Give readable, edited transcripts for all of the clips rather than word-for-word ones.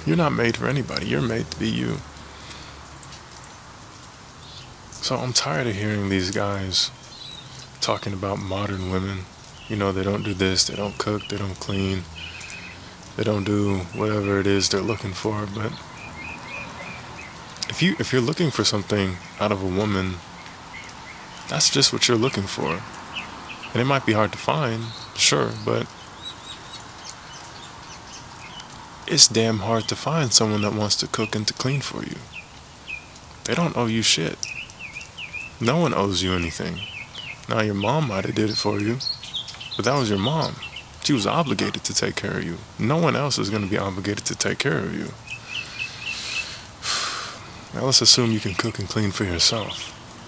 You're not made for anybody. You're made to be you. So I'm tired of hearing these guys talking about modern women. They don't do this, they don't cook, they don't clean, they don't do whatever it is they're looking for. But if you're looking for something out of a woman, that's just what you're looking for. And it might be hard to find, sure, but it's damn hard to find someone that wants to cook and to clean for you. They don't owe you shit. No one owes you anything. Now your mom might have did it for you, but that was your mom. She was obligated to take care of you. No one else is going to be obligated to take care of you. Now let's assume you can cook and clean for yourself.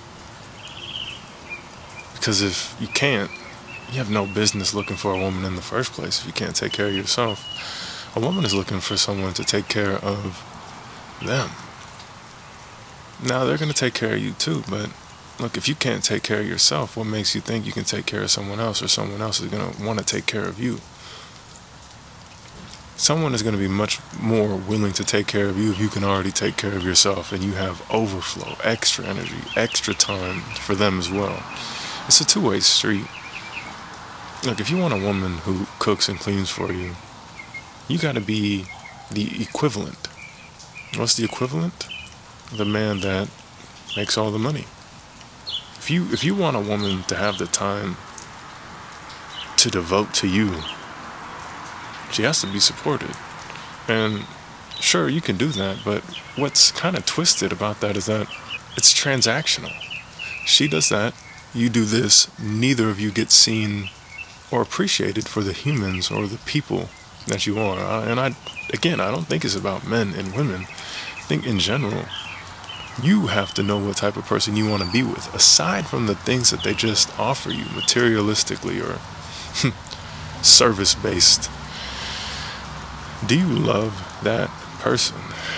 Because if you can't, you have no business looking for a woman in the first place if you can't take care of yourself. A woman is looking for someone to take care of them. Now they're going to take care of you too, but look, if you can't take care of yourself, what makes you think you can take care of someone else, or someone else is going to want to take care of you? Someone is going to be much more willing to take care of you if you can already take care of yourself and you have overflow, extra energy, extra time for them as well. It's a two-way street. Look, if you want a woman who cooks and cleans for you, you got to be the equivalent. What's the equivalent? The man that makes all the money. If you want a woman to have the time to devote to you, she has to be supported. And sure, you can do that, but what's kind of twisted about that is that it's transactional. She does that, you do this, neither of you get seen or appreciated for the humans or the people that you are. I don't think it's about men and women. I think in general, you have to know what type of person you want to be with, aside from the things that they just offer you materialistically or service-based. Do you love that person?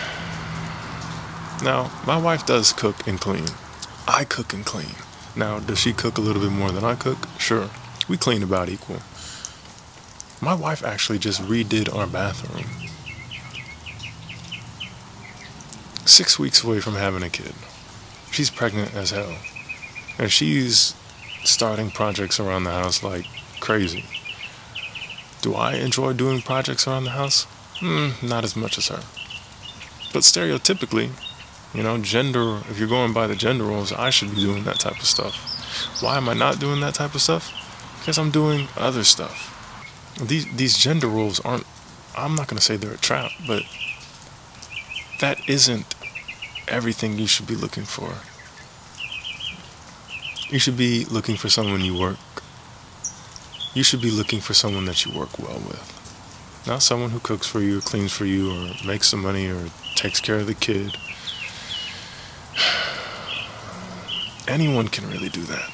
Now, my wife does cook and clean. I cook and clean. Now, does she cook a little bit more than I cook? Sure. We clean about equal. My wife actually just redid our bathroom. 6 weeks away from having a kid. She's pregnant as hell. And she's starting projects around the house like crazy. Do I enjoy doing projects around the house? Not as much as her. But stereotypically, gender, if you're going by the gender roles, I should be doing that type of stuff. Why am I not doing that type of stuff? Because I'm doing other stuff. These gender roles aren't, I'm not going to say they're a trap, but that isn't everything you should be looking for. You should be looking for someone you work. You should be looking for someone that you work well with. Not someone who cooks for you, or cleans for you, or makes the money, or takes care of the kid. Anyone can really do that.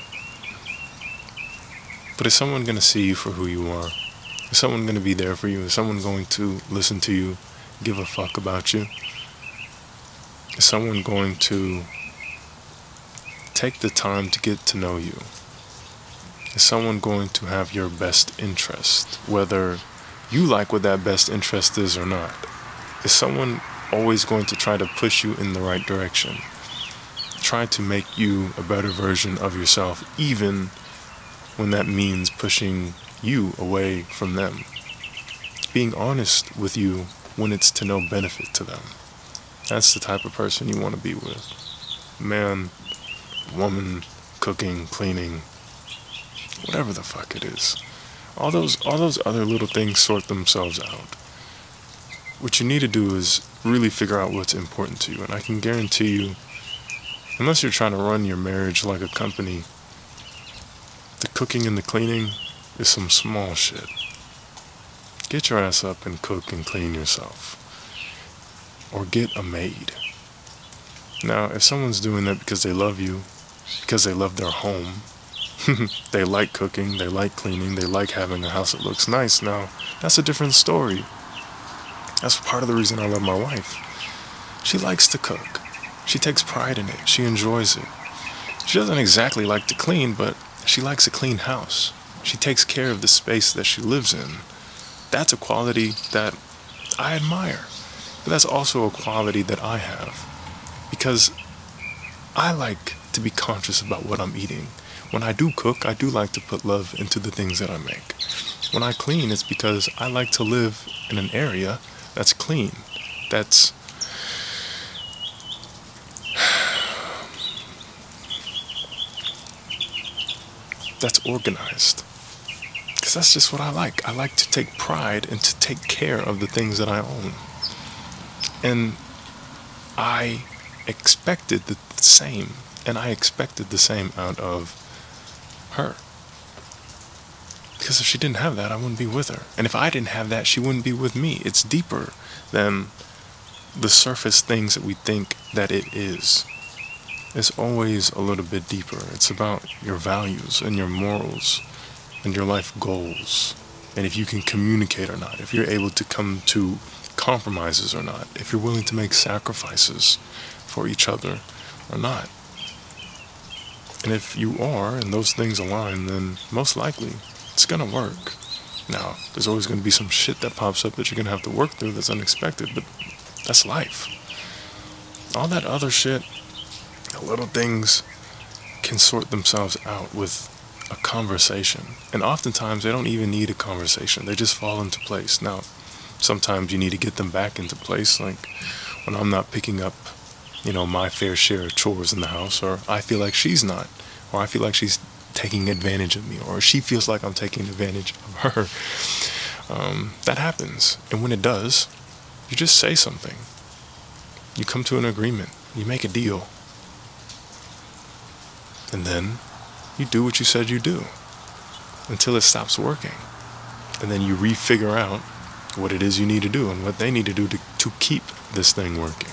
But is someone going to see you for who you are? Is someone going to be there for you? Is someone going to listen to you, give a fuck about you? Is someone going to take the time to get to know you? Is someone going to have your best interest, whether you like what that best interest is or not? Is someone always going to try to push you in the right direction? Try to make you a better version of yourself, even when that means pushing you away from them. Being honest with you when it's to no benefit to them. That's the type of person you want to be with. Man, woman, cooking, cleaning, whatever the fuck it is. All those other little things sort themselves out. What you need to do is really figure out what's important to you. And I can guarantee you, unless you're trying to run your marriage like a company, the cooking and the cleaning is some small shit. Get your ass up and cook and clean yourself. Or get a maid. Now, if someone's doing that because they love you, because they love their home, they like cooking, they like cleaning, they like having a house that looks nice, now, that's a different story. That's part of the reason I love my wife. She likes to cook. She takes pride in it. She enjoys it. She doesn't exactly like to clean, but she likes a clean house. She takes care of the space that she lives in. That's a quality that I admire. But that's also a quality that I have, because I like to be conscious about what I'm eating. When I do cook, I do like to put love into the things that I make. When I clean, it's because I like to live in an area that's clean, that's organized. Because that's just what I like. I like to take pride and to take care of the things that I own. And I expected the same. And I expected the same out of her. Because if she didn't have that, I wouldn't be with her. And if I didn't have that, she wouldn't be with me. It's deeper than the surface things that we think that it is. It's always a little bit deeper. It's about your values and your morals and your life goals. And if you can communicate or not, if you're able to come to compromises or not, if you're willing to make sacrifices for each other or not. And if you are, and those things align, then most likely it's gonna work. Now, there's always gonna be some shit that pops up that you're gonna have to work through that's unexpected, but that's life. All that other shit, the little things can sort themselves out with a conversation. And oftentimes they don't even need a conversation. They just fall into place. Now, sometimes you need to get them back into place, like when I'm not picking up, my fair share of chores in the house, or I feel like she's not, or I feel like she's taking advantage of me, or she feels like I'm taking advantage of her. That happens. And when it does, you just say something. You come to an agreement. You make a deal. And then you do what you said you do until it stops working. And then you refigure out what it is you need to do and what they need to do to keep this thing working.